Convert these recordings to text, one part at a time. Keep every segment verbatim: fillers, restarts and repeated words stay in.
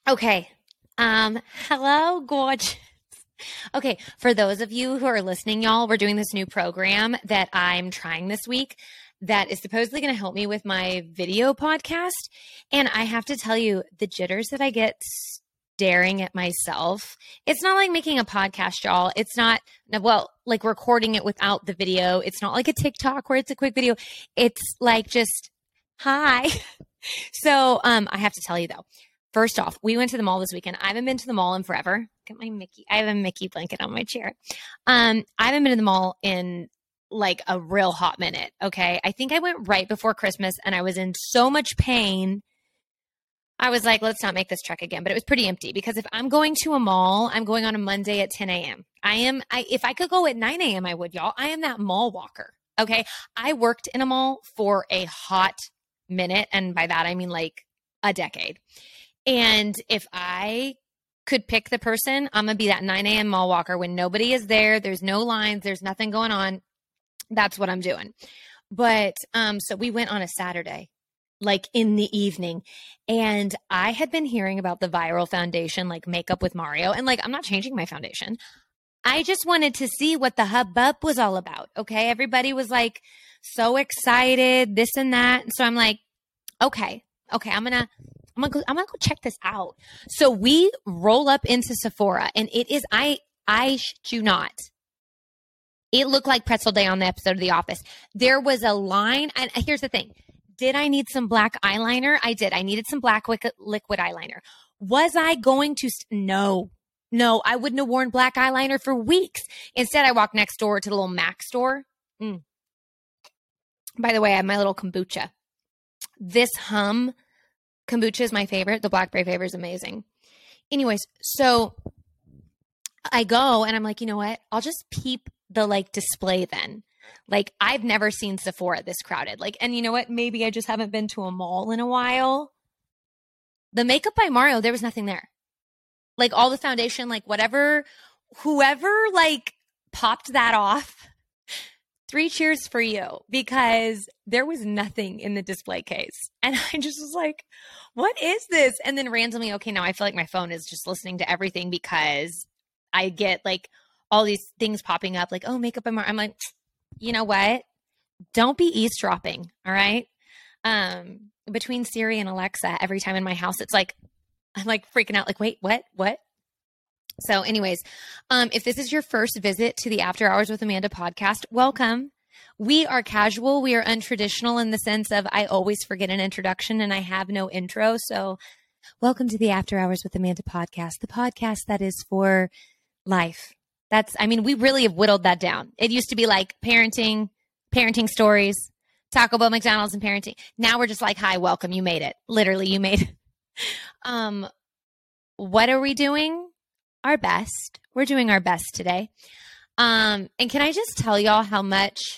Okay. Um, hello, gorgeous. Okay, for those of you who are listening, y'all, we're doing this new program that I'm trying this week that is supposedly going to help me with my video podcast. And I have to tell you, the jitters that I get staring at myself, it's not like making a podcast, y'all. It's not, well, like recording it without the video. It's not like a TikTok where it's a quick video. It's like just, hi. So um, I have to tell you though, first off, we went to the mall this weekend. I haven't been to the mall in forever. Get my Mickey. I have a Mickey blanket on my chair. Um, I haven't been to the mall in like a real hot minute. Okay. I think I went right before Christmas and I was in so much pain. I was like, let's not make this trek again, but it was pretty empty because if I'm going to a mall, I'm going on a Monday at ten a.m. I am, I, if I could go at nine a.m., I would, y'all. I am that mall walker. Okay. I worked in a mall for a hot minute. And by that, I mean like a decade. And if I could pick the person, I'm going to be that nine a.m. mall walker when nobody is there. There's no lines. There's nothing going on. That's what I'm doing. But um, so we went on a Saturday, like in the evening. And I had been hearing about the viral foundation, like Makeup with Mario. And like, I'm not changing my foundation. I just wanted to see what the hubbub was all about. Okay. Everybody was like so excited, this and that. And so I'm like, okay, okay, I'm going to. I'm gonna go, I'm gonna go check this out. So we roll up into Sephora and it is, I, I shit you not. It looked like Pretzel Day on the episode of The Office. There was a line. And here's the thing. Did I need some black eyeliner? I did. I needed some black liquid eyeliner. Was I going to? St- no, no, I wouldn't have worn black eyeliner for weeks. Instead, I walked next door to the little Mac store. Mm. By the way, I have my little kombucha. This hum kombucha is my favorite. The blackberry flavor is amazing. Anyways, so I go and I'm like, you know what? I'll just peep the like display then. Like I've never seen Sephora this crowded. Like, and you know what? Maybe I just haven't been to a mall in a while. The Makeup by Mario, there was nothing there. Like all the foundation, like whatever, whoever like popped that off, three cheers for you because there was nothing in the display case. And I just was like, what is this? And then randomly, okay, now I feel like my phone is just listening to everything because I get like all these things popping up like, oh, Makeup by Mario. I'm like, you know what? Don't be eavesdropping. All right. Um, between Siri and Alexa, every time in my house, it's like, I'm like freaking out. Like, wait, what, what? So anyways, um, if this is your first visit to the After Hours with Amanda podcast, welcome. We are casual. We are untraditional in the sense of I always forget an introduction and I have no intro. So welcome to the After Hours with Amanda podcast, the podcast that is for life. That's, I mean, we really have whittled that down. It used to be like parenting, parenting stories, Taco Bell, McDonald's, and parenting. Now we're just like, hi, welcome. You made it. Literally, you made it. Um, what are we doing? Our best. We're doing our best today. Um, and can I just tell y'all how much,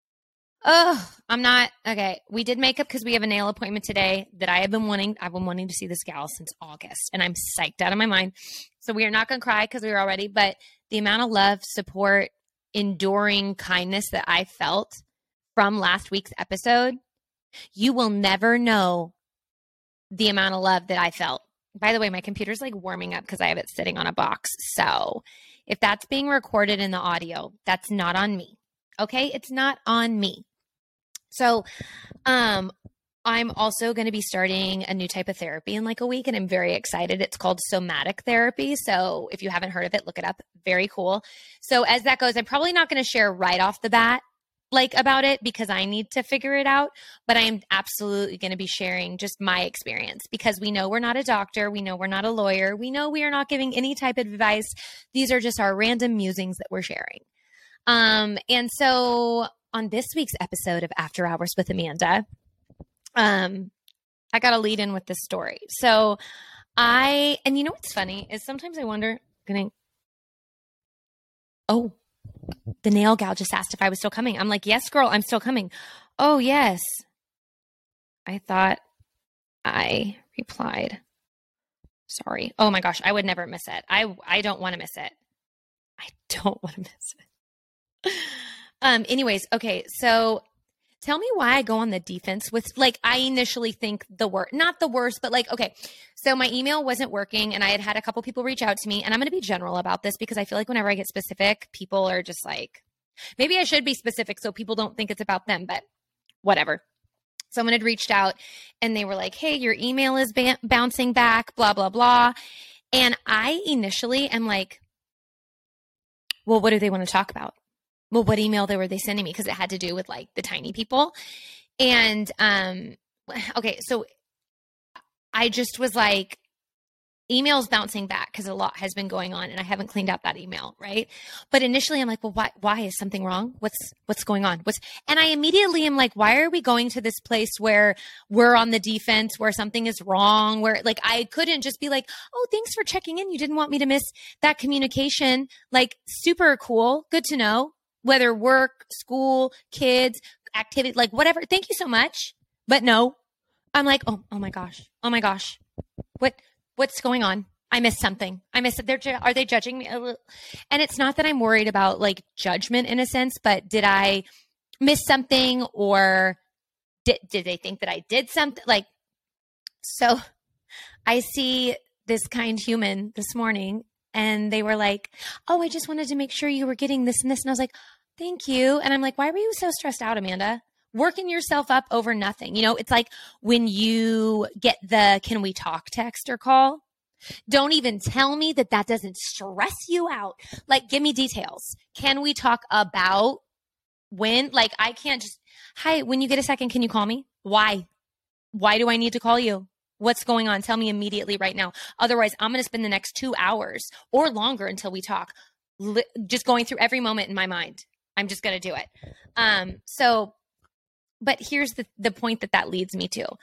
oh, I'm not, okay. We did makeup because we have a nail appointment today that I have been wanting. I've been wanting to see this gal since August and I'm psyched out of my mind. So we are not going to cry because we were already, but the amount of love, support, enduring kindness that I felt from last week's episode, you will never know the amount of love that I felt. By the way, my computer's like warming up because I have it sitting on a box. So if that's being recorded in the audio, that's not on me. Okay? It's not on me. So um, I'm also going to be starting a new type of therapy in like a week, and I'm very excited. It's called somatic therapy. So if you haven't heard of it, look it up. Very cool. So as that goes, I'm probably not going to share right off the bat like about it because I need to figure it out, but I am absolutely going to be sharing just my experience because we know we're not a doctor. We know we're not a lawyer. We know we are not giving any type of advice. These are just our random musings that we're sharing. Um, and so on this week's episode of After Hours with Amanda, um, I got to lead in with this story. So I, and you know, what's funny is sometimes I wonder, gonna, oh, the nail gal just asked if I was still coming. I'm like, yes, girl, I'm still coming. Oh, yes. I thought I replied. Sorry. Oh my gosh. I would never miss it. I, I don't want to miss it. I don't want to miss it. um, anyways. Okay. So tell me why I go on the defense with, like, I initially think the worst, not the worst, but like, okay, so my email wasn't working and I had had a couple people reach out to me, and I'm going to be general about this because I feel like whenever I get specific, people are just like, maybe I should be specific so people don't think it's about them, but whatever. Someone had reached out and they were like, hey, your email is ba- bouncing back, blah, blah, blah. And I initially am like, well, what do they want to talk about? Well, what email they were they sending me? Because it had to do with like the tiny people. And, um, okay, so I just was like, emails bouncing back because a lot has been going on and I haven't cleaned out that email, right? But initially I'm like, well, why, why is something wrong? What's, what's going on? What's, and I immediately am like, why are we going to this place where we're on the defense, where something is wrong, where like, I couldn't just be like, oh, thanks for checking in. You didn't want me to miss that communication. Like, super cool. Good to know. Whether work, school, kids, activity, like whatever. Thank you so much. But no, I'm like, oh, oh my gosh. Oh my gosh. What, What's going on? I missed something. I missed it. They're ju- are they judging me? And it's not that I'm worried about like judgment in a sense, but did I miss something, or did did they think that I did something? Like, so I see this kind human this morning and they were like, oh, I just wanted to make sure you were getting this and this. And I was like, thank you. And I'm like, why were you so stressed out, Amanda? Working yourself up over nothing. You know, it's like when you get the can we talk text or call, don't even tell me that that doesn't stress you out. Like, give me details. Can we talk about when? Like, I can't just, hi, when you get a second, can you call me? Why? Why do I need to call you? What's going on? Tell me immediately right now. Otherwise, I'm going to spend the next two hours or longer until we talk, li- just going through every moment in my mind. I'm just going to do it. Um, so, But here's the, the point that that leads me to.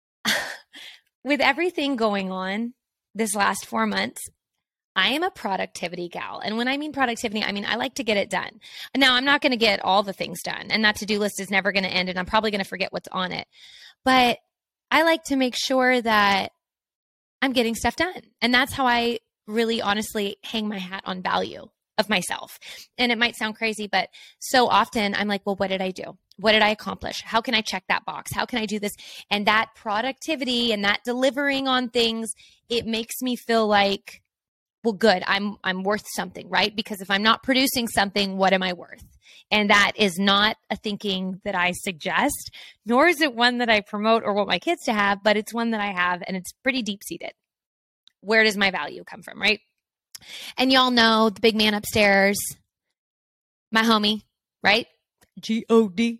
With everything going on this last four months, I am a productivity gal. And when I mean productivity, I mean, I like to get it done. Now, I'm not going to get all the things done, and that to-do list is never going to end, and I'm probably going to forget what's on it. But I like to make sure that I'm getting stuff done. And that's how I really honestly hang my hat on value of myself. And it might sound crazy, but so often I'm like, well, what did I do? What did I accomplish? How can I check that box? How can I do this? And that productivity and that delivering on things, it makes me feel like, well, good, I'm I'm worth something, right? Because if I'm not producing something, what am I worth? And that is not a thinking that I suggest, nor is it one that I promote or want my kids to have, but it's one that I have, and it's pretty deep-seated. Where does my value come from, right? And y'all know the big man upstairs, my homie, right? G O D.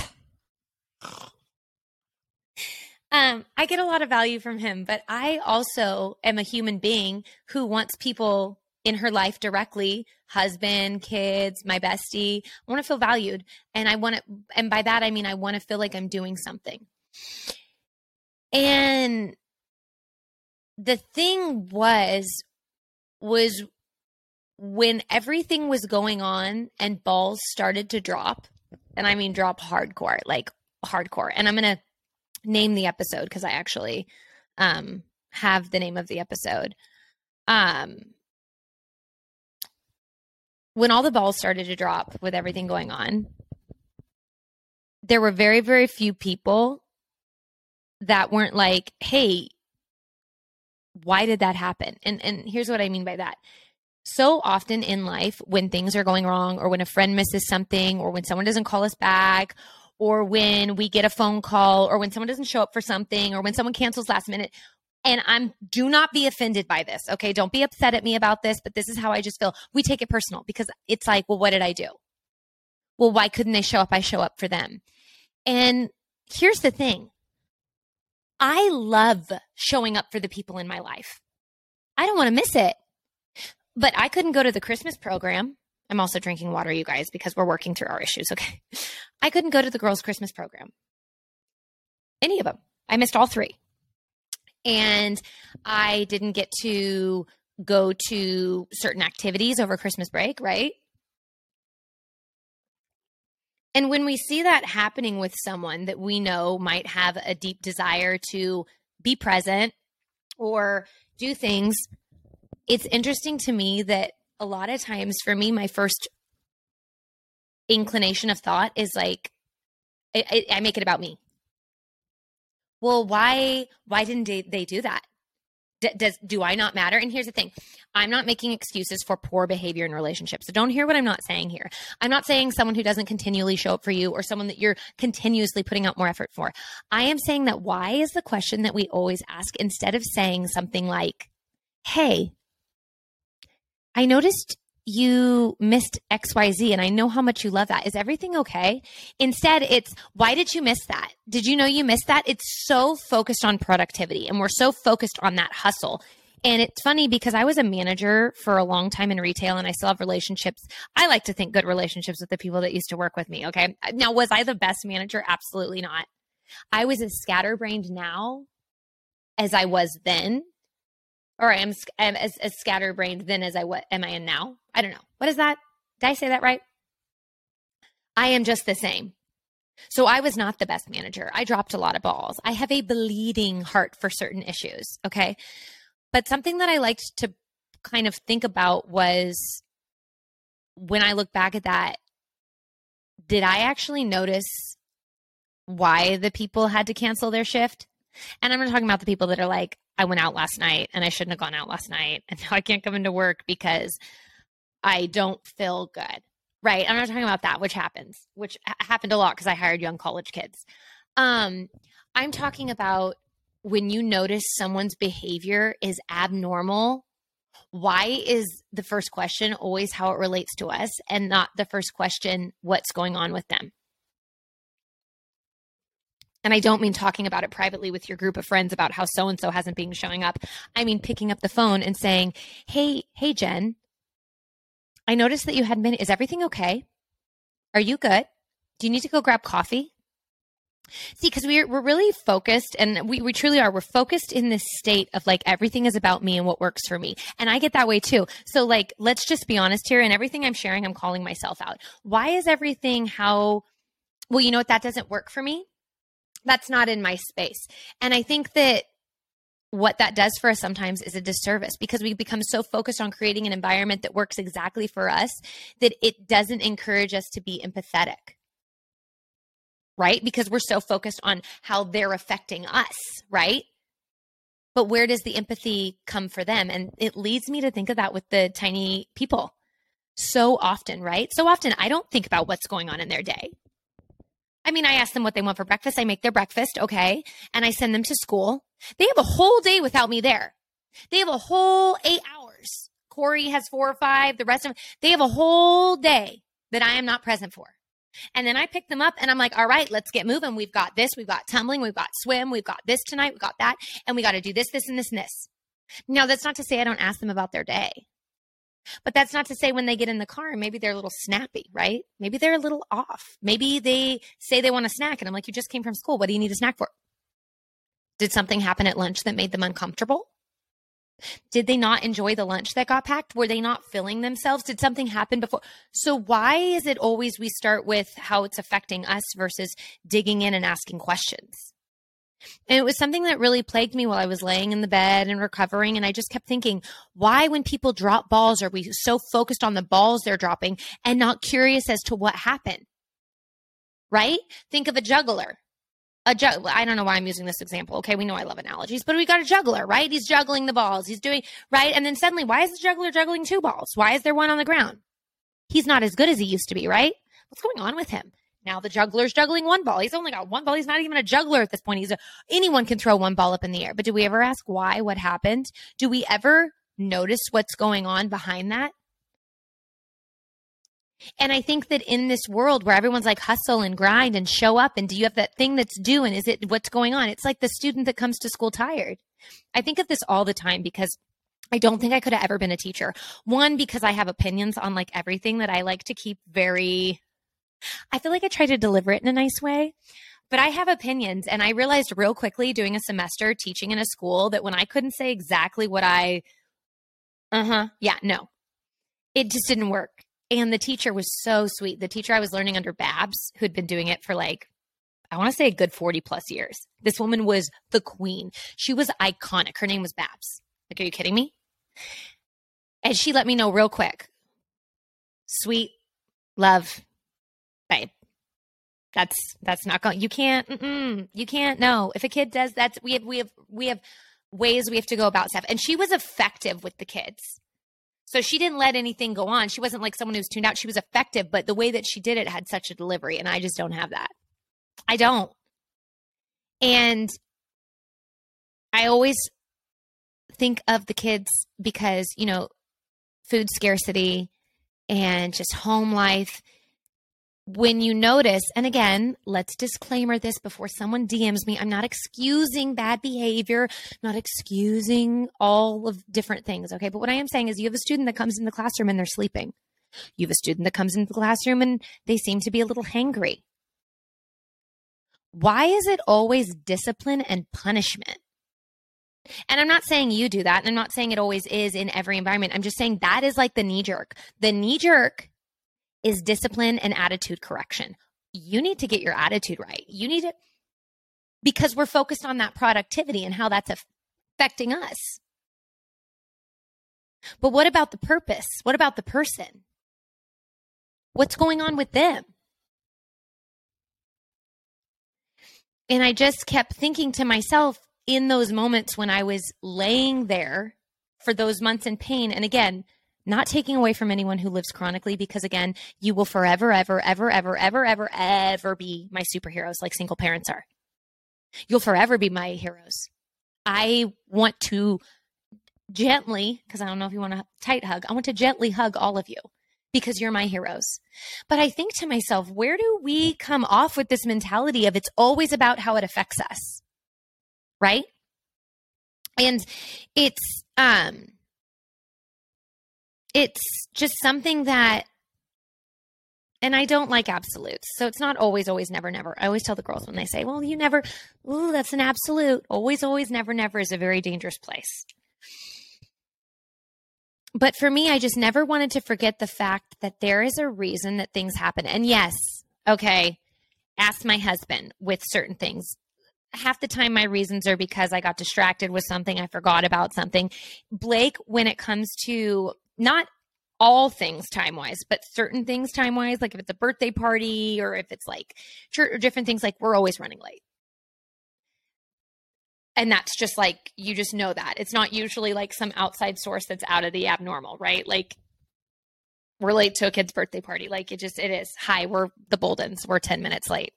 Um, I get a lot of value from him, but I also am a human being who wants people in her life directly, husband, kids, my bestie. I want to feel valued. And I want to, and by that, I mean, I want to feel like I'm doing something. And the thing was, was when everything was going on and balls started to drop, and I mean, drop hardcore, like hardcore. And I'm going to name the episode because I actually um, have the name of the episode. Um, when all the balls started to drop with everything going on, there were very, very few people that weren't like, hey, why did that happen? And and here's what I mean by that. So often in life, when things are going wrong, or when a friend misses something, or when someone doesn't call us back, or when we get a phone call, or when someone doesn't show up for something, or when someone cancels last minute, and I'm, do not be offended by this, okay? Don't be upset at me about this, but this is how I just feel. We take it personal because it's like, well, what did I do? Well, why couldn't they show up? I show up for them. And here's the thing. I love showing up for the people in my life. I don't want to miss it. But I couldn't go to the Christmas program. I'm also drinking water, you guys, because we're working through our issues, okay? I couldn't go to the girls' Christmas program. Any of them. I missed all three. And I didn't get to go to certain activities over Christmas break, right? And when we see that happening with someone that we know might have a deep desire to be present or do things, it's interesting to me that a lot of times for me, my first inclination of thought is like, I, I, I make it about me. Well, why why didn't they, they do that? D- does do I not matter? And here's the thing. I'm not making excuses for poor behavior in relationships. So don't hear what I'm not saying here. I'm not saying someone who doesn't continually show up for you or someone that you're continuously putting out more effort for. I am saying that why is the question that we always ask instead of saying something like, hey, I noticed you missed X Y Z and I know how much you love that. Is everything okay? Instead, it's, why did you miss that? Did you know you missed that? It's so focused on productivity and we're so focused on that hustle. And it's funny because I was a manager for a long time in retail and I still have relationships. I like to think good relationships with the people that used to work with me. Okay. Now, was I the best manager? Absolutely not. I was as scatterbrained now as I was then. Or I am, am as, as scatterbrained then as I what am I in now? I don't know. What is that? Did I say that right? I am just the same. So I was not the best manager. I dropped a lot of balls. I have a bleeding heart for certain issues. Okay. But something that I liked to kind of think about was when I look back at that, did I actually notice why the people had to cancel their shift? And I'm not talking about the people that are like, I went out last night and I shouldn't have gone out last night. And now I can't come into work because I don't feel good. Right. I'm not talking about that, which happens, which happened a lot because I hired young college kids. Um, I'm talking about when you notice someone's behavior is abnormal. Why is the first question always how it relates to us and not the first question, what's going on with them? And I don't mean talking about it privately with your group of friends about how so-and-so hasn't been showing up. I mean picking up the phone and saying, hey, hey, Jen, I noticed that you hadn't been, is everything okay? Are you good? Do you need to go grab coffee? See, because we're, we're really focused and we, we truly are. We're focused in this state of like, everything is about me and what works for me. And I get that way too. So like, let's just be honest here. And everything I'm sharing, I'm calling myself out. Why is everything how, well, you know what? That doesn't work for me. That's not in my space. And I think that what that does for us sometimes is a disservice because we become so focused on creating an environment that works exactly for us that it doesn't encourage us to be empathetic, right? Because we're so focused on how they're affecting us, right? But where does the empathy come for them? And it leads me to think of that with the tiny people so often, right? So often I don't think about what's going on in their day. I mean, I ask them what they want for breakfast. I make their breakfast, okay, and I send them to school. They have a whole day without me there. They have a whole eight hours. Corey has four or five. The rest of them, they have a whole day that I am not present for. And then I pick them up and I'm like, all right, let's get moving. We've got this. We've got tumbling. We've got swim. We've got this tonight. We've got that. And we got to do this, this, and this, and this. Now, that's not to say I don't ask them about their day. But that's not to say when they get in the car, maybe they're a little snappy, right? Maybe they're a little off. Maybe they say they want a snack and I'm like, you just came from school. What do you need a snack for? Did something happen at lunch that made them uncomfortable? Did they not enjoy the lunch that got packed? Were they not filling themselves? Did something happen before? So why is it always we start with how it's affecting us versus digging in and asking questions? And it was something that really plagued me while I was laying in the bed and recovering. And I just kept thinking, why when people drop balls are we so focused on the balls they're dropping and not curious as to what happened? Right? Think of a juggler. A ju- I don't know why I'm using this example. Okay, we know I love analogies, but we got a juggler, right? He's juggling the balls. He's doing, right? And then suddenly, why is the juggler juggling two balls? Why is there one on the ground? He's not as good as he used to be, right? What's going on with him? Now the juggler's juggling one ball. He's only got one ball. He's not even a juggler at this point. He's a, anyone can throw one ball up in the air. But do we ever ask why? What happened? Do we ever notice what's going on behind that? And I think that in this world where everyone's like hustle and grind and show up and do you have that thing that's due and is it what's going on? It's like the student that comes to school tired. I think of this all the time because I don't think I could have ever been a teacher. One, because I have opinions on like everything that I like to keep very, I feel like I try to deliver it in a nice way, but I have opinions. And I realized real quickly doing a semester teaching in a school that when I couldn't say exactly what I, uh-huh, yeah, no, it just didn't work. And the teacher was so sweet. The teacher I was learning under, Babs, who'd been doing it for like, I want to say a good forty plus years. This woman was the queen. She was iconic. Her name was Babs. Like, are you kidding me? And she let me know real quick. Sweet, love, babe. That's that's not going. You can't. Mm-mm, you can't. No. If a kid does that, we have we have we have ways we have to go about stuff. And she was effective with the kids, so she didn't let anything go on. She wasn't like someone who's tuned out. She was effective, but the way that she did it had such a delivery, and I just don't have that. I don't. And I always think of the kids because, you know, food scarcity and just home life. When you notice, and again, let's disclaimer this before someone D Ms me. I'm not excusing bad behavior, not excusing all of different things, okay? But what I am saying is you have a student that comes in the classroom and they're sleeping. You have a student that comes into the classroom and they seem to be a little hangry. Why is it always discipline and punishment? And I'm not saying you do that, and I'm not saying it always is in every environment. I'm just saying that is like the knee jerk. The knee jerk is discipline and attitude correction. You need to get your attitude right. You need it because we're focused on that productivity and how that's affecting us. But what about the purpose? What about the person? What's going on with them? And I just kept thinking to myself in those moments when I was laying there for those months in pain, and again, not taking away from anyone who lives chronically, because again, you will forever, ever, ever, ever, ever, ever, ever be my superheroes like single parents are. You'll forever be my heroes. I want to gently, because I don't know if you want a tight hug, I want to gently hug all of you because you're my heroes. But I think to myself, where do we come off with this mentality of it's always about how it affects us, right? And it's, um, it's just something that, and I don't like absolutes. So it's not always, always, never, never. I always tell the girls when they say, well, you never, ooh, that's an absolute. Always, always, never, never is a very dangerous place. But for me, I just never wanted to forget the fact that there is a reason that things happen. And yes, okay, ask my husband with certain things. Half the time my reasons are because I got distracted with something, I forgot about something. Blake, when it comes to not all things time-wise, but certain things time-wise, like if it's a birthday party or if it's like church or different things, like we're always running late. And that's just like, you just know that. It's not usually like some outside source that's out of the abnormal, right? Like we're late to a kid's birthday party. Like it just, it is. Hi, we're the Boldens. We're ten minutes late.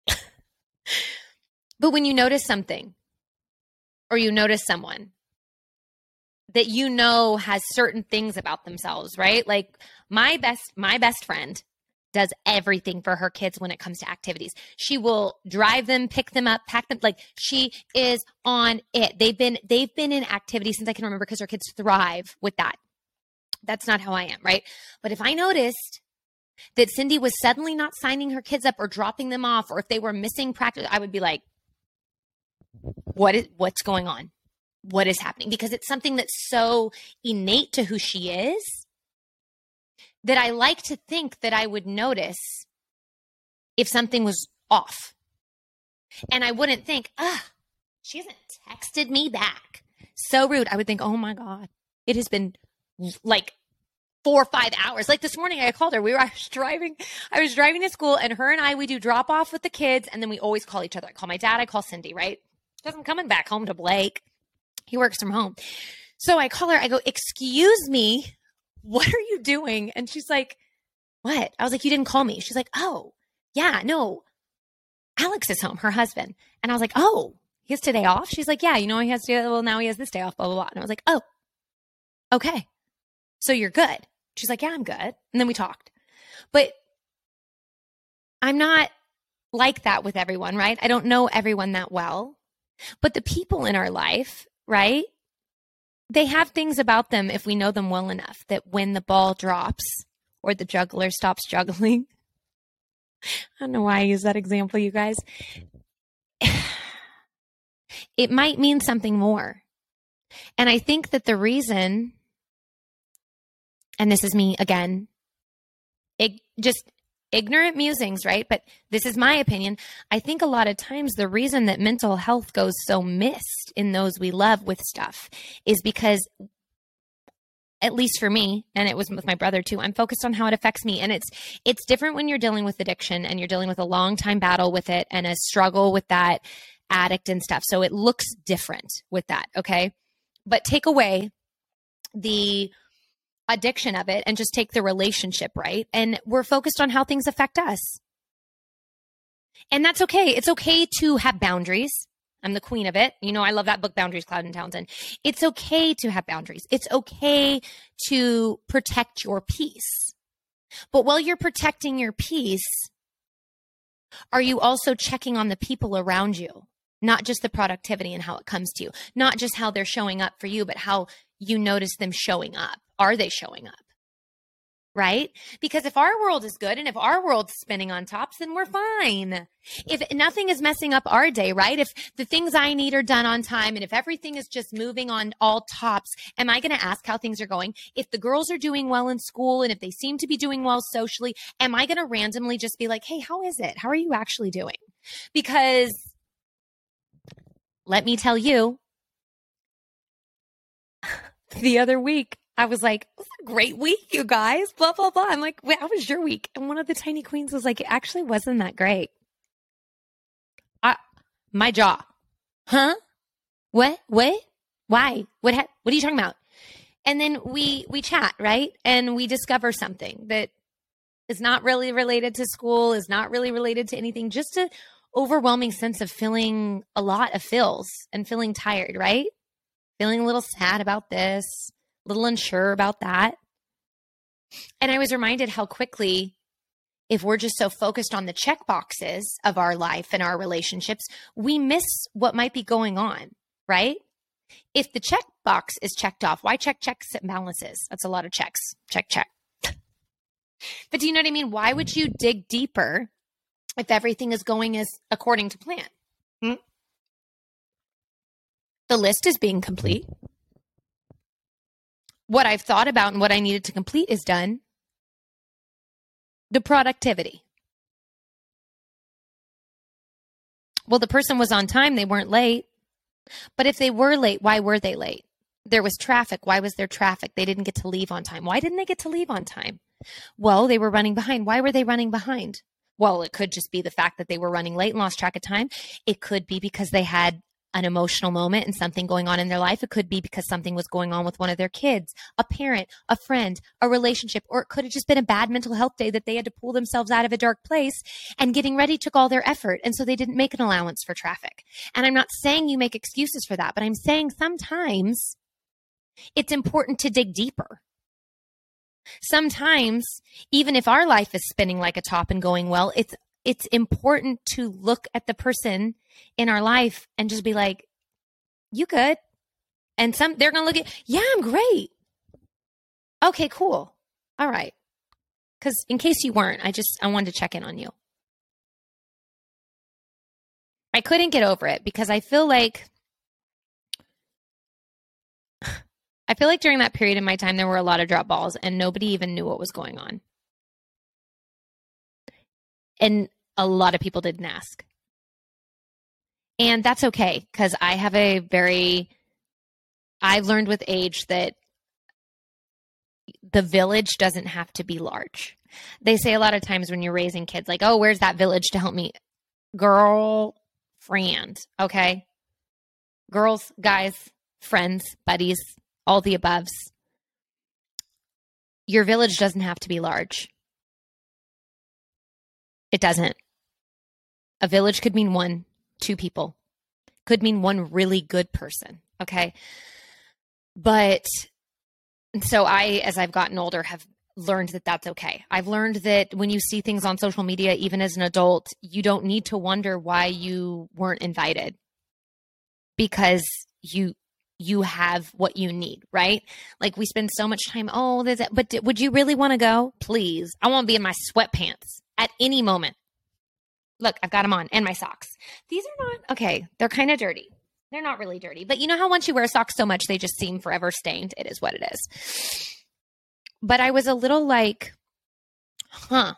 But when you notice something or you notice someone that you know has certain things about themselves, right? Like my best, my best friend does everything for her kids when it comes to activities. She will drive them, pick them up, pack them. Like she is on it. They've been, they've been in activity since I can remember because her kids thrive with that. That's not how I am, right? But if I noticed that Cindy was suddenly not signing her kids up or dropping them off, or if they were missing practice, I would be like, what is, what's going on? What is happening? Because it's something that's so innate to who she is that I like to think that I would notice if something was off. And I wouldn't think, ah, she hasn't texted me back. So rude. I would think, oh my God, it has been like four or five hours. Like this morning I called her. We were I was driving, I was driving to school, and her and I, we do drop off with the kids, and then we always call each other. I call my dad, I call Cindy, right? Because I'm coming back home to Blake. He works from home. So I call her, I go, excuse me, what are you doing? And she's like, what? I was like, you didn't call me. She's like, oh, yeah, no, Alex is home, her husband. And I was like, oh, he has today off? She's like, yeah, you know, he has to, well, now he has this day off, blah, blah, blah. And I was like, oh, okay. So you're good. She's like, yeah, I'm good. And then we talked. But I'm not like that with everyone, right? I don't know everyone that well. But the people in our life, right, they have things about them, if we know them well enough, that when the ball drops or the juggler stops juggling, I don't know why I use that example, you guys, it might mean something more. And I think that the reason, and this is me again, it just ignorant musings, right? But this is my opinion. I think a lot of times the reason that mental health goes so missed in those we love with stuff is because at least for me, and it was with my brother too, I'm focused on how it affects me. And it's it's different when you're dealing with addiction and you're dealing with a long time battle with it and a struggle with that addict and stuff. So it looks different with that, okay? But take away the addiction of it and just take the relationship, right? And we're focused on how things affect us. And that's okay. It's okay to have boundaries. I'm the queen of it. You know, I love that book, Boundaries, Cloud and Townsend. It's okay to have boundaries. It's okay to protect your peace. But while you're protecting your peace, are you also checking on the people around you? Not just the productivity and how it comes to you. Not just how they're showing up for you, but how you notice them showing up. Are they showing up? Right? Because if our world is good and if our world's spinning on tops, then we're fine. If nothing is messing up our day, right? If the things I need are done on time and if everything is just moving on all tops, am I going to ask how things are going? If the girls are doing well in school and if they seem to be doing well socially, am I going to randomly just be like, hey, how is it? How are you actually doing? Because let me tell you, the other week, I was like, it was a great week, you guys, blah, blah, blah. I'm like, wait, how was your week? And one of the tiny queens was like, it actually wasn't that great. I, my jaw. Huh? What? What? Why? What, ha- what are you talking about? And then we, we chat, right? And we discover something that is not really related to school, is not really related to anything, just an overwhelming sense of feeling a lot of feels and feeling tired, right? Feeling a little sad about this. A little unsure about that. And I was reminded how quickly, if we're just so focused on the check boxes of our life and our relationships, we miss what might be going on, right? If the check box is checked off, why check checks and balances? That's a lot of checks. Check, check. But do you know what I mean? Why would you dig deeper if everything is going as according to plan? Hmm? The list is being complete. What I've thought about and what I needed to complete is done. The productivity. Well, the person was on time. They weren't late. But if they were late, why were they late? There was traffic. Why was there traffic? They didn't get to leave on time. Why didn't they get to leave on time? Well, they were running behind. Why were they running behind? Well, it could just be the fact that they were running late and lost track of time. It could be because they had an emotional moment and something going on in their life. It could be because something was going on with one of their kids, a parent, a friend, a relationship, or it could have just been a bad mental health day that they had to pull themselves out of a dark place, and getting ready took all their effort. And so they didn't make an allowance for traffic. And I'm not saying you make excuses for that, but I'm saying sometimes it's important to dig deeper. Sometimes, even if our life is spinning like a top and going well, it's it's important to look at the person in our life and just be like, you good? And some they're going to look at, yeah, I'm great. Okay, cool. All right. Because in case you weren't, I just, I wanted to check in on you. I couldn't get over it because I feel like, I feel like during that period in my time, there were a lot of drop balls and nobody even knew what was going on. And a lot of people didn't ask. And that's okay, because I have a very, I've learned with age that the village doesn't have to be large. They say a lot of times when you're raising kids, like, oh, where's that village to help me? Girlfriend, okay? Girls, guys, friends, buddies, all the aboves. Your village doesn't have to be large. It doesn't. A village could mean one, two people. Could mean one really good person, okay? But so I, as I've gotten older, have learned that that's okay. I've learned that when you see things on social media, even as an adult, you don't need to wonder why you weren't invited, because you you have what you need, right? Like we spend so much time, oh, there's that, but d- would you really want to go? Please. I want to be in my sweatpants at any moment. Look, I've got them on, and my socks. These are not, okay, they're kind of dirty. They're not really dirty, but you know how once you wear socks so much, they just seem forever stained? It is what it is. But I was a little like, huh.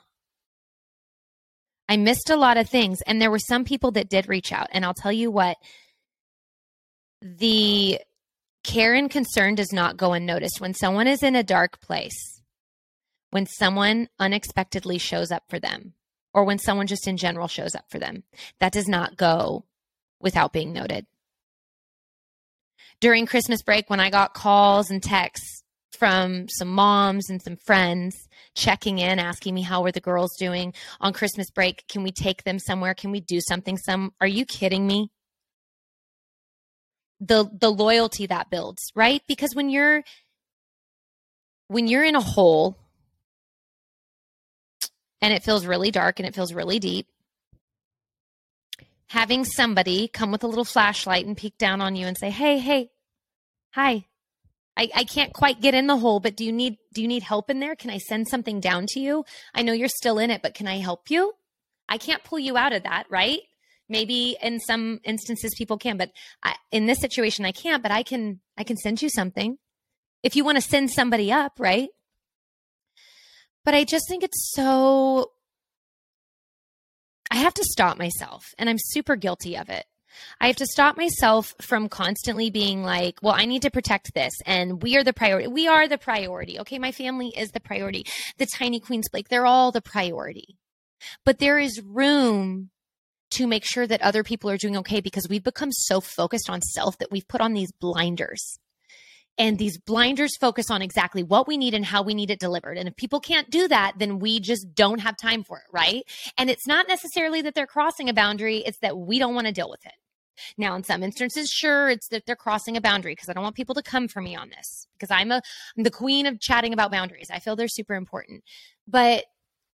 I missed a lot of things, and there were some people that did reach out, and I'll tell you what, the Care and concern does not go unnoticed. When someone is in a dark place, when someone unexpectedly shows up for them, or when someone just in general shows up for them, that does not go without being noted. During Christmas break, when I got calls and texts from some moms and some friends checking in, asking me how were the girls doing on Christmas break, can we take them somewhere? Can we do something? Some, are you kidding me? The the loyalty that builds, right? Because when you're when you're in a hole and it feels really dark and it feels really deep, having somebody come with a little flashlight and peek down on you and say, hey, hey, hi, I, I can't quite get in the hole, but do you need do you need help in there? Can I send something down to you? I know you're still in it, but can I help you? I can't pull you out of that, right? Maybe in some instances people can, but I, in this situation I can't, but I can I can send you something. If you want to send somebody up, right? But I just think it's so, I have to stop myself, and I'm super guilty of it. I have to stop myself from constantly being like, well, I need to protect this, and we are the priority. We are the priority. Okay, my family is the priority. The tiny Queens Blake, they're all the priority. But there is room to make sure that other people are doing okay, because we've become so focused on self that we've put on these blinders. And these blinders focus on exactly what we need and how we need it delivered. And if people can't do that, then we just don't have time for it, right? And it's not necessarily that they're crossing a boundary. It's that we don't want to deal with it. Now, in some instances, sure, it's that they're crossing a boundary, because I don't want people to come for me on this, because I'm, a, I'm the queen of chatting about boundaries. I feel they're super important. But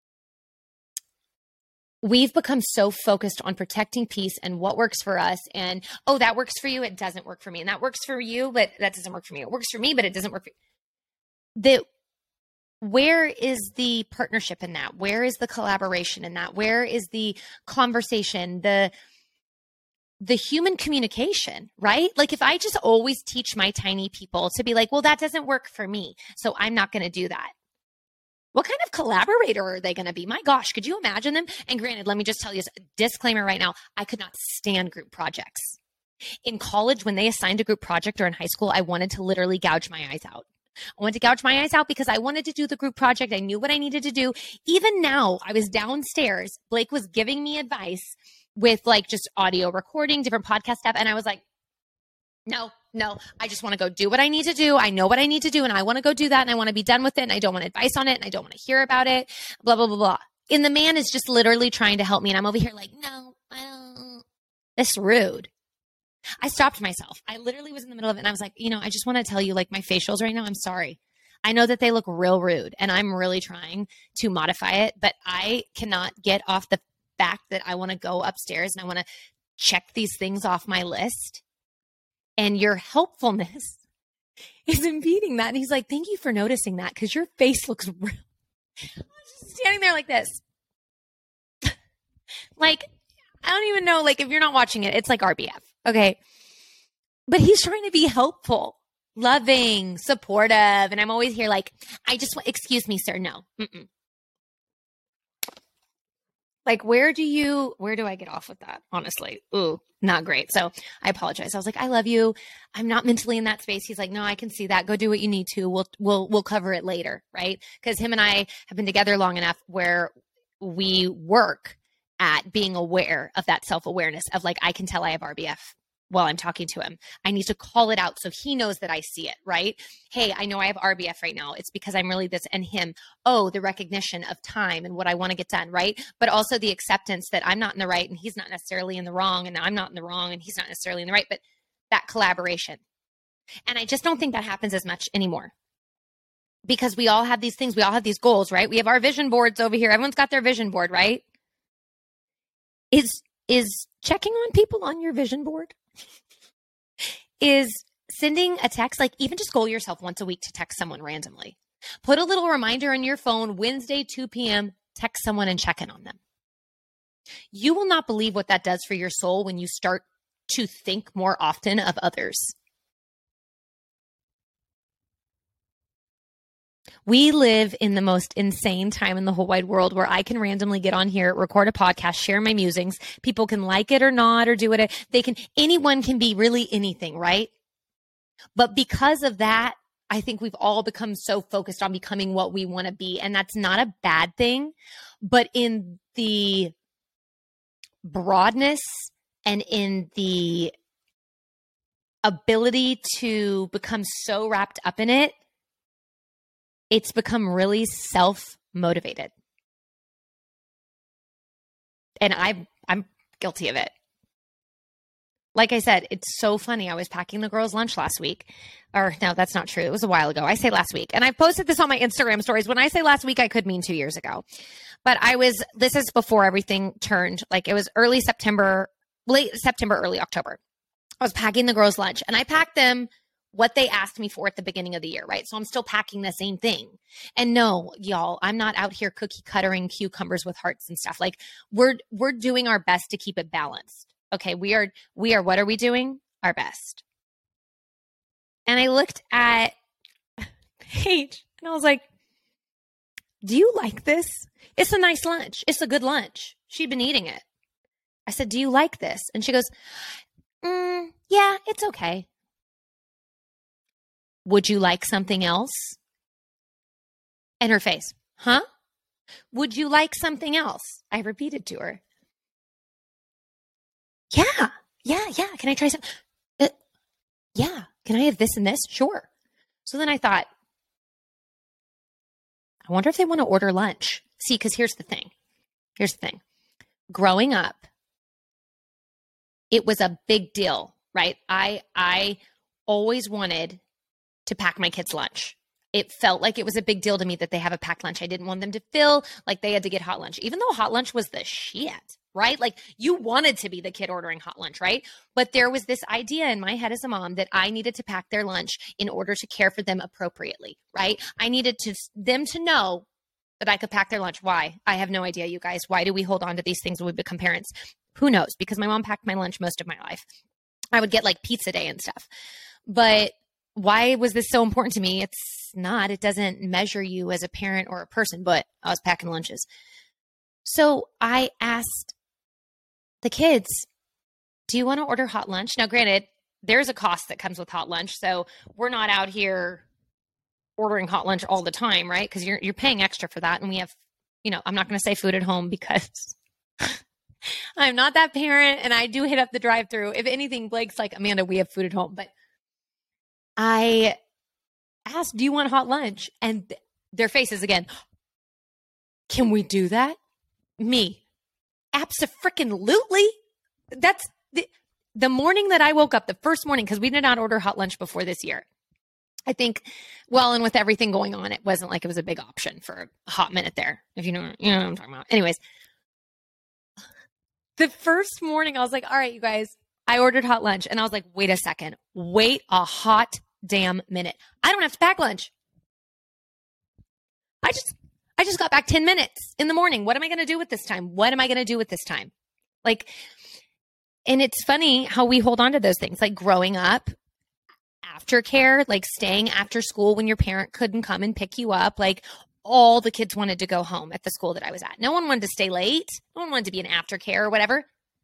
we've become so focused on protecting peace and what works for us. And, oh, that works for you. It doesn't work for me. And that works for you, but that doesn't work for me. It works for me, but it doesn't work for you. The, where is the partnership in that? Where is the collaboration in that? Where is the conversation, the, the human communication, right? Like if I just always teach my tiny people to be like, well, that doesn't work for me, so I'm not going to do that. What kind of collaborator are they going to be? My gosh, could you imagine them? And granted, let me just tell you a disclaimer right now. I could not stand group projects. In college, when they assigned a group project, or in high school, I wanted to literally gouge my eyes out. I wanted to gouge my eyes out because I wanted to do the group project. I knew what I needed to do. Even now, I was downstairs. Blake was giving me advice with like just audio recording, different podcast stuff. And I was like, no, no, I just want to go do what I need to do. I know what I need to do, and I want to go do that, and I want to be done with it, and I don't want advice on it, and I don't want to hear about it, blah, blah, blah, blah. And the man is just literally trying to help me, and I'm over here like, no, I don't. That's rude. I stopped myself. I literally was in the middle of it, and I was like, you know, I just want to tell you, like, my facials right now, I'm sorry. I know that they look real rude, and I'm really trying to modify it, but I cannot get off the fact that I want to go upstairs, and I want to check these things off my list. And your helpfulness is impeding that. And he's like, thank you for noticing that, because your face looks real. I was just standing there like this. Like, I don't even know, like, if you're not watching it, it's like R B F. Okay. But he's trying to be helpful, loving, supportive. And I'm always here like, I just want, excuse me, sir. No. Mm-mm. Like, where do you, where do I get off with that? Honestly. Ooh, not great. So I apologize. I was like, I love you. I'm not mentally in that space. He's like, no, I can see that. Go do what you need to. We'll, we'll, we'll cover it later. Right. Cause him and I have been together long enough where we work at being aware of that self-awareness of like, I can tell I have R B F while I'm talking to him. I need to call it out so he knows that I see it, right? Hey, I know I have R B F right now. It's because I'm really this, and him. Oh, the recognition of time and what I want to get done, right? But also the acceptance that I'm not in the right and he's not necessarily in the wrong, and I'm not in the wrong and he's not necessarily in the right, but that collaboration. And I just don't think that happens as much anymore, because we all have these things. We all have these goals, right? We have our vision boards over here. Everyone's got their vision board, right? Is, is checking on people on your vision board? Is sending a text, like even just goal yourself once a week to text someone randomly. Put a little reminder on your phone, Wednesday, two p.m., text someone and check in on them. You will not believe what that does for your soul when you start to think more often of others. We live in the most insane time in the whole wide world where I can randomly get on here, record a podcast, share my musings. People can like it or not or do it. They can, anyone can be really anything, right? But because of that, I think we've all become so focused on becoming what we want to be. And that's not a bad thing. But in the broadness and in the ability to become so wrapped up in it, it's become really self-motivated. And I, I'm guilty of it. Like I said, it's so funny. I was packing the girls' lunch last week. Or no, that's not true. It was a while ago. I say last week. And I posted this on my Instagram stories. When I say last week, I could mean two years ago. But I was, this is before everything turned. Like it was early September, late September, early October. I was packing the girls' lunch and I packed them what they asked me for at the beginning of the year, right? So I'm still packing the same thing. And no, y'all, I'm not out here cookie cuttering cucumbers with hearts and stuff. Like we're, we're doing our best to keep it balanced. Okay, we are, we are, what are we doing? Our best. And I looked at Paige and I was like, do you like this? It's a nice lunch. It's a good lunch. She'd been eating it. I said, do you like this? And she goes, mm, yeah, it's okay. Would you like something else? And her face, huh? Would you like something else? I repeated to her. Yeah, yeah, yeah. Can I try some? Uh, yeah. Can I have this and this? Sure. So then I thought, I wonder if they want to order lunch. See, because here's the thing. Here's the thing. Growing up, it was a big deal, right? I I always wanted to pack my kids' lunch. It felt like it was a big deal to me that they have a packed lunch. I didn't want them to feel like they had to get hot lunch, even though hot lunch was the shit, right? Like you wanted to be the kid ordering hot lunch, right? But there was this idea in my head as a mom that I needed to pack their lunch in order to care for them appropriately, right? I needed to them to know that I could pack their lunch. Why? I have no idea, you guys. Why do we hold on to these things when we become parents? Who knows? Because my mom packed my lunch most of my life. I would get like pizza day and stuff. But why was this so important to me? It's not. It doesn't measure you as a parent or a person, but I was packing lunches. So I asked the kids, do you want to order hot lunch? Now, granted, there's a cost that comes with hot lunch. So we're not out here ordering hot lunch all the time, right? Because you're, you're paying extra for that. And we have, you know, I'm not going to say food at home because I'm not that parent and I do hit up the drive-thru. If anything, Blake's like, Amanda, we have food at home. But I asked, do you want hot lunch? And th- their faces again, can we do that? Me, abso-freaking-lutely. That's the, the morning that I woke up, the first morning, because we did not order hot lunch before this year. I think, well, and with everything going on, it wasn't like it was a big option for a hot minute there, if you know, you know what I'm talking about. Anyways, the first morning I was like, all right, you guys, I ordered hot lunch. And I was like, wait a second, wait a hot damn minute. I don't have to pack lunch. I just, I just got back ten minutes in the morning. What am I going to do with this time? What am I going to do with this time? Like, and it's funny how we hold on to those things, like growing up, aftercare, like staying after school when your parent couldn't come and pick you up. Like all the kids wanted to go home at the school that I was at. No one wanted to stay late. No one wanted to be an aftercare or whatever.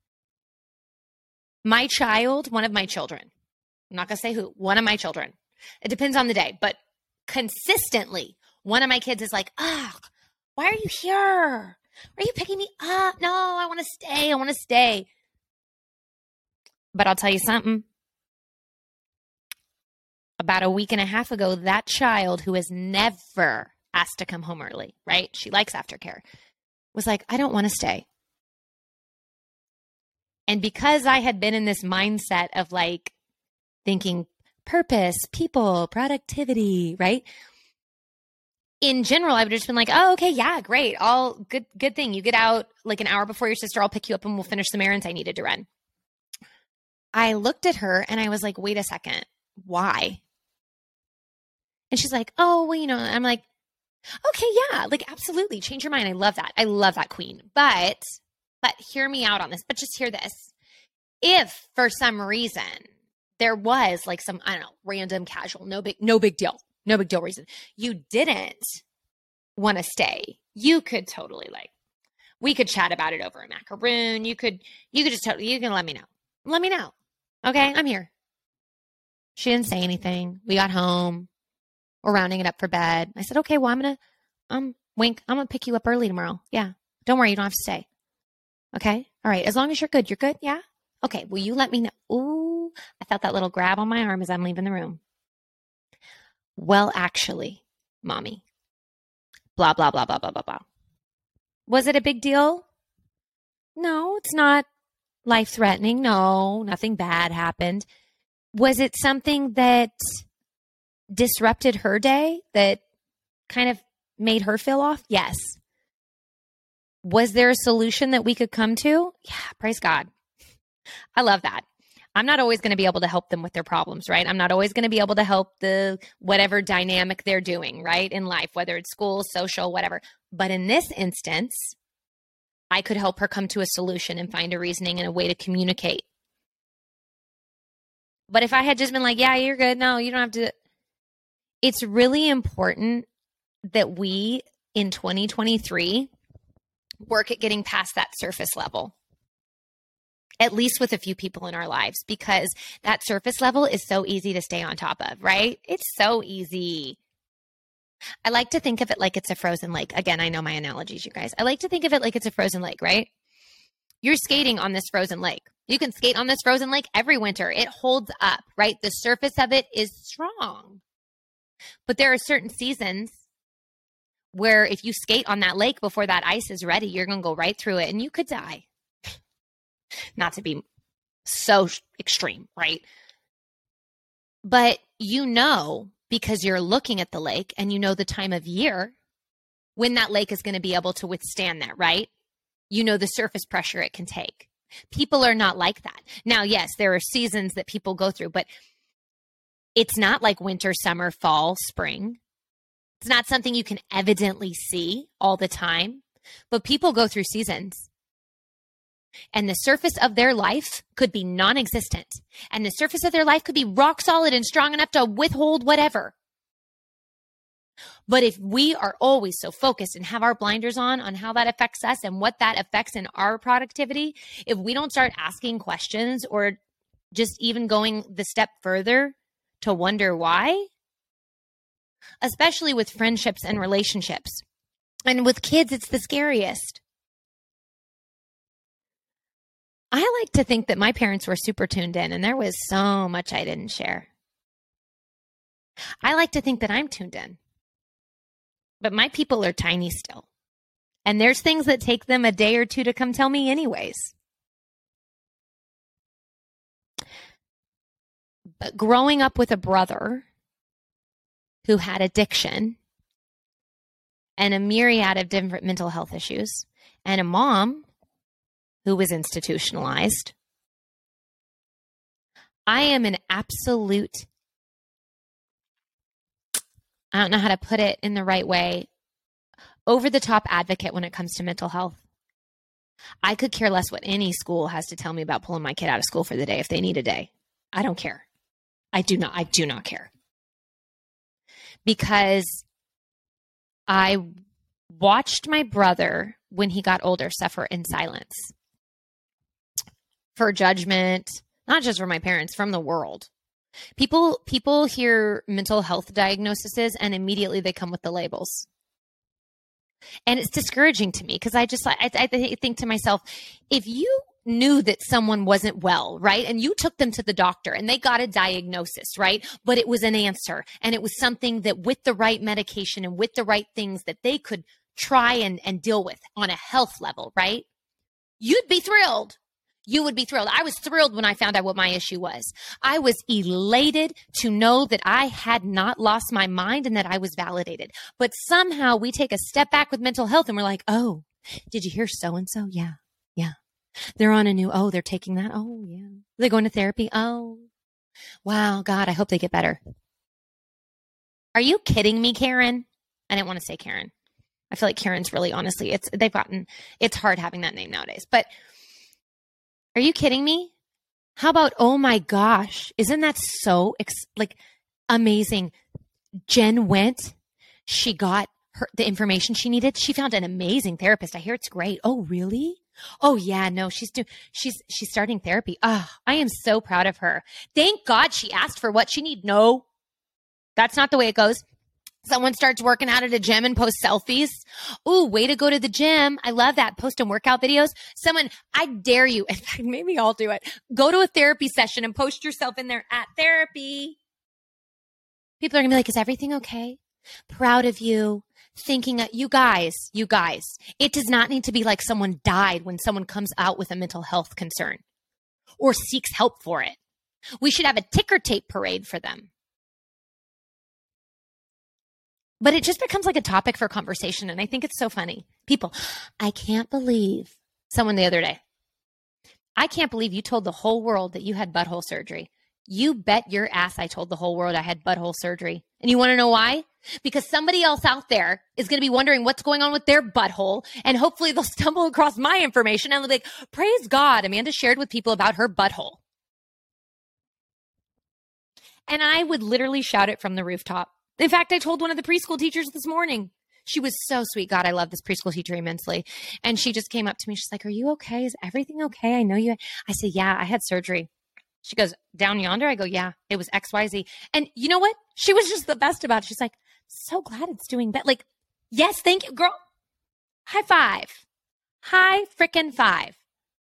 My child, one of my children, I'm not going to say who, one of my children, it depends on the day, but consistently, one of my kids is like, oh, why are you here? Are you picking me up? No, I want to stay. I want to stay. But I'll tell you something. About a week and a half ago, that child who has never asked to come home early, right? She likes aftercare, was like, I don't want to stay. And because I had been in this mindset of like thinking purpose, people, productivity, right? In general, I would have just been like, oh, okay, yeah, great. All good, good thing. You get out like an hour before your sister. I'll pick you up and we'll finish some errands I needed to run. I looked at her and I was like, wait a second. Why? And she's like, oh, well, you know, I'm like, okay, yeah, like absolutely. Change your mind. I love that. I love that, queen. But, but hear me out on this, but just hear this. If for some reason there was like some, I don't know, random casual, no big, no big deal, no big deal reason, you didn't want to stay, you could totally like, we could chat about it over a macaroon. You could, you could just totally, you can let me know. Let me know. Okay. I'm here. She didn't say anything. We got home. We're rounding it up for bed. I said, okay, well, I'm going to, um, wink, I'm going to pick you up early tomorrow. Yeah. Don't worry. You don't have to stay. Okay. All right. As long as you're good, you're good. Yeah. Okay. Will you let me know? Ooh, I felt that little grab on my arm as I'm leaving the room. Well, actually, mommy, blah, blah, blah, blah, blah, blah, blah. Was it a big deal? No, it's not life-threatening. No, nothing bad happened. Was it something that disrupted her day, that kind of made her feel off? Yes. Was there a solution that we could come to? Yeah, praise God. I love that. I'm not always going to be able to help them with their problems, right? I'm not always going to be able to help the whatever dynamic they're doing, right, in life, whether it's school, social, whatever. But in this instance, I could help her come to a solution and find a reasoning and a way to communicate. But if I had just been like, yeah, you're good. No, you don't have to. It's really important that we in twenty twenty-three work at getting past that surface level, at least with a few people in our lives, because that surface level is so easy to stay on top of, right? It's so easy. I like to think of it like it's a frozen lake. Again, I know my analogies, you guys. I like to think of it like it's a frozen lake, right? You're skating on this frozen lake. You can skate on this frozen lake every winter. It holds up, right? The surface of it is strong. But there are certain seasons where if you skate on that lake before that ice is ready, you're going to go right through it and you could die. Not to be so extreme, right? But you know, because you're looking at the lake and you know the time of year when that lake is going to be able to withstand that, right? You know the surface pressure it can take. People are not like that. Now, yes, there are seasons that people go through, but it's not like winter, summer, fall, spring. It's not something you can evidently see all the time, but people go through seasons. And the surface of their life could be non-existent. And the surface of their life could be rock solid and strong enough to withhold whatever. But if we are always so focused and have our blinders on, on how that affects us and what that affects in our productivity, if we don't start asking questions or just even going the step further to wonder why, especially with friendships and relationships, and with kids, it's the scariest. I like to think that my parents were super tuned in and there was so much I didn't share. I like to think that I'm tuned in. But my people are tiny still. And there's things that take them a day or two to come tell me anyways. But growing up with a brother who had addiction and a myriad of different mental health issues, and a mom who was institutionalized, I am an absolute, I don't know how to put it in the right way, over-the-top advocate when it comes to mental health. I could care less what any school has to tell me about pulling my kid out of school for the day if they need a day. I don't care. I do not, I do not care. Because I watched my brother, when he got older, suffer in silence for judgment, not just from my parents, from the world. People people hear mental health diagnoses and immediately they come with the labels. And it's discouraging to me because I just, I, I think to myself, if you knew that someone wasn't well, right, and you took them to the doctor and they got a diagnosis, right, but it was an answer and it was something that with the right medication and with the right things that they could try and, and deal with on a health level, right, you'd be thrilled. You would be thrilled. I was thrilled when I found out what my issue was. I was elated to know that I had not lost my mind and that I was validated. But somehow we take a step back with mental health and we're like, oh, did you hear so-and-so? Yeah, yeah. They're on a new, oh, they're taking that. Oh, yeah. They're going to therapy. Oh, wow. God, I hope they get better. Are you kidding me, Karen? I didn't want to say Karen. I feel like Karen's really, honestly, it's, they've gotten, it's hard having that name nowadays, but are you kidding me? How about, oh my gosh, isn't that so ex- like amazing? Jen went, she got her, the information she needed. She found an amazing therapist. I hear it's great. Oh, really? Oh yeah, no, she's doing she's she's starting therapy. Oh, I am so proud of her. Thank God she asked for what she need. No, that's not the way it goes. Someone starts working out at a gym and posts selfies. Ooh, way to go to the gym. I love that. Posting workout videos. Someone, I dare you. In fact, maybe I'll do it. Go to a therapy session and post yourself in there at therapy. People are going to be like, is everything okay? Proud of you. Thinking, of, you guys, you guys, it does not need to be like someone died when someone comes out with a mental health concern or seeks help for it. We should have a ticker tape parade for them. But it just becomes like a topic for conversation. And I think it's so funny. People, I can't believe someone the other day. I can't believe you told the whole world that you had butthole surgery. You bet your ass I told the whole world I had butthole surgery. And you want to know why? Because somebody else out there is going to be wondering what's going on with their butthole. And hopefully they'll stumble across my information and they'll be like, praise God, Amanda shared with people about her butthole. And I would literally shout it from the rooftop. In fact, I told one of the preschool teachers this morning. She was so sweet. God, I love this preschool teacher immensely. And she just came up to me. She's like, are you okay? Is everything okay? I know you. I said, yeah, I had surgery. She goes, down yonder? I go, yeah, it was X Y Z. And you know what? She was just the best about it. She's like, so glad it's doing better. Like, yes, thank you, girl. High five. High freaking five.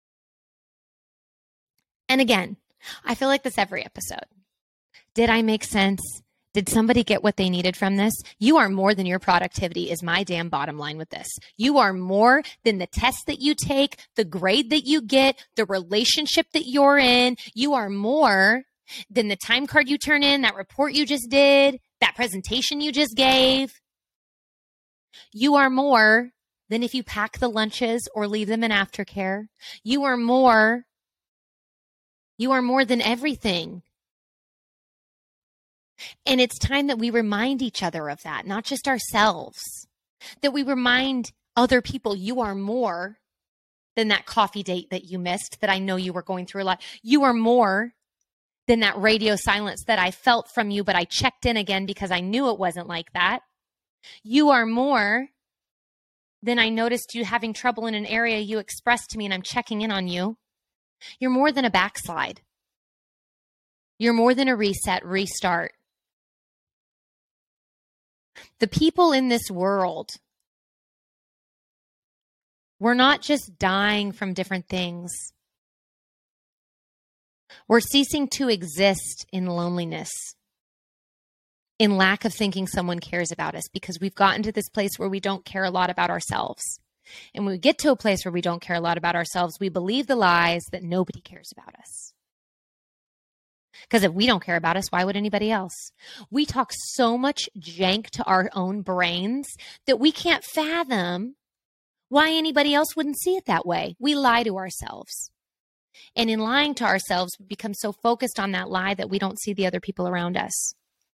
And again, I feel like this every episode. Did I make sense? Did somebody get what they needed from this? You are more than your productivity is my damn bottom line with this. You are more than the test that you take, the grade that you get, the relationship that you're in. You are more than the time card you turn in, that report you just did, that presentation you just gave. You are more than if you pack the lunches or leave them in aftercare. You are more. You are more than everything. And it's time that we remind each other of that, not just ourselves, that we remind other people you are more than that coffee date that you missed, that I know you were going through a lot. You are more than that radio silence that I felt from you, but I checked in again because I knew it wasn't like that. You are more than I noticed you having trouble in an area you expressed to me and I'm checking in on you. You're more than a backslide. You're more than a reset, restart. The people in this world, we're not just dying from different things. We're ceasing to exist in loneliness, in lack of thinking someone cares about us, because we've gotten to this place where we don't care a lot about ourselves. And when we get to a place where we don't care a lot about ourselves, we believe the lies that nobody cares about us. Because if we don't care about us, why would anybody else? We talk so much jank to our own brains that we can't fathom why anybody else wouldn't see it that way. We lie to ourselves. And in lying to ourselves, we become so focused on that lie that we don't see the other people around us.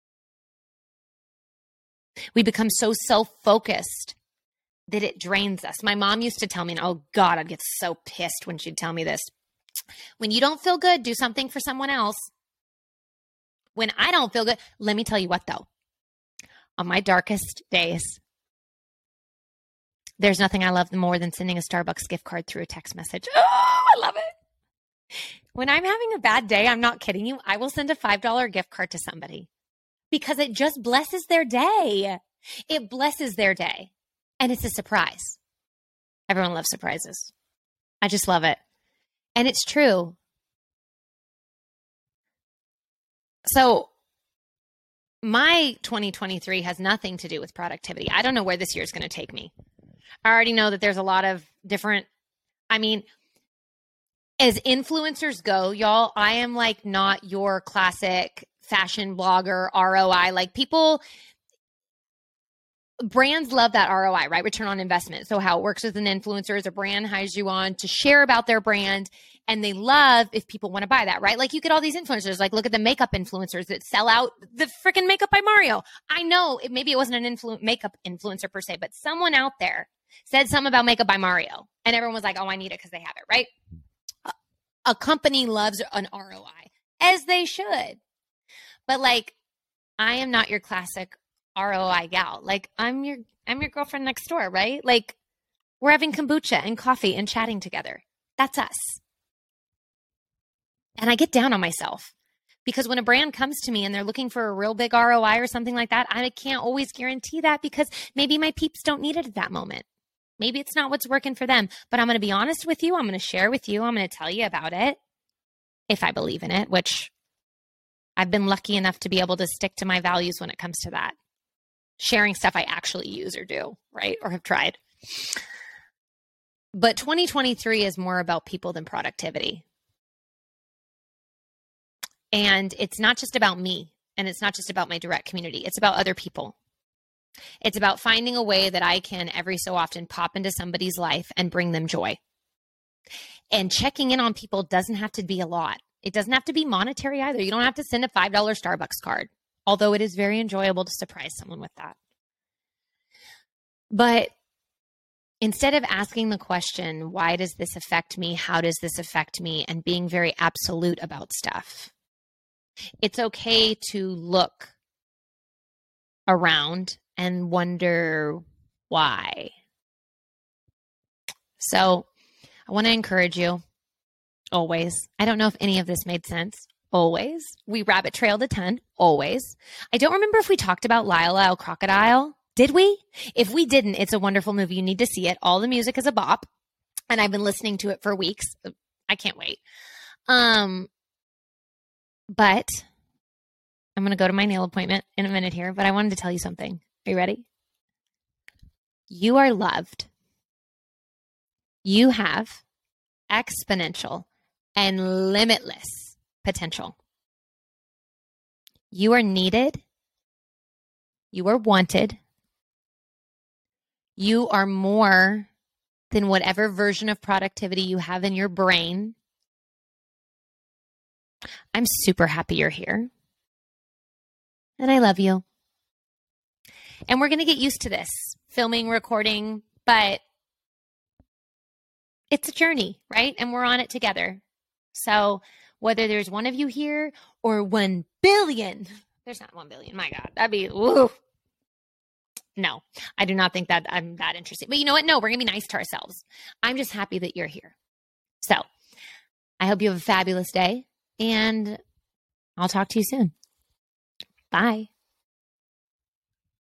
We become so self-focused that it drains us. My mom used to tell me, and oh God, I'd get so pissed when she'd tell me this. When you don't feel good, do something for someone else. When I don't feel good, let me tell you what though. On my darkest days, there's nothing I love more than sending a Starbucks gift card through a text message. Oh, I love it. When I'm having a bad day, I'm not kidding you, I will send a five dollar gift card to somebody because it just blesses their day. It blesses their day. And it's a surprise. Everyone loves surprises. I just love it. And it's true. So my twenty twenty-three has nothing to do with productivity. I don't know where this year is going to take me. I already know that there's a lot of different, I mean, as influencers go, y'all, I am like not your classic fashion blogger R O I. Like people, brands love that R O I, right? Return on investment. So how it works with an influencer is a brand hires you on to share about their brand. And they love if people want to buy that, right? Like you get all these influencers, like look at the makeup influencers that sell out the freaking Makeup by Mario. I know it, maybe it wasn't an influ- makeup influencer per se, but someone out there said something about Makeup by Mario. And everyone was like, oh, I need it because they have it, right? A, a company loves an R O I, as they should. But like, I am not your classic R O I gal. Like I'm your, I'm your girlfriend next door, right? Like We're having kombucha and coffee and chatting together. That's us. And I get down on myself because when a brand comes to me and they're looking for a real big R O I or something like that, I can't always guarantee that because maybe my peeps don't need it at that moment. Maybe it's not what's working for them, but I'm going to be honest with you. I'm going to share with you. I'm going to tell you about it if I believe in it, which I've been lucky enough to be able to stick to my values when it comes to that. Sharing stuff I actually use or do, right? Or have tried. But twenty twenty-three is more about people than productivity. And it's not just about me, and it's not just about my direct community. It's about other people. It's about finding a way that I can every so often pop into somebody's life and bring them joy. And checking in on people doesn't have to be a lot. It doesn't have to be monetary either. You don't have to send a five dollars Starbucks card, although it is very enjoyable to surprise someone with that. But instead of asking the question, why does this affect me? How does this affect me? And being very absolute about stuff, it's okay to look around and wonder why. So I want to encourage you always. I don't know if any of this made sense. Always. We rabbit trailed a ton. Always. I don't remember if we talked about Lyle Lyle Crocodile. Did we? If we didn't, it's a wonderful movie. You need to see it. All the music is a bop. And I've been listening to it for weeks. I can't wait. Um, but I'm going to go to my nail appointment in a minute here, but I wanted to tell you something. Are you ready? You are loved. You have exponential and limitless potential. You are needed. You are wanted. You are more than whatever version of productivity you have in your brain. I'm super happy you're here. And I love you. And we're going to get used to this, filming, recording, but it's a journey, right? And we're on it together. So whether there's one of you here or one billion, there's not one billion. My God, that'd be, woo. No, I do not think that I'm that interested. But you know what? No, we're going to be nice to ourselves. I'm just happy that you're here. So I hope you have a fabulous day, and I'll talk to you soon. Bye.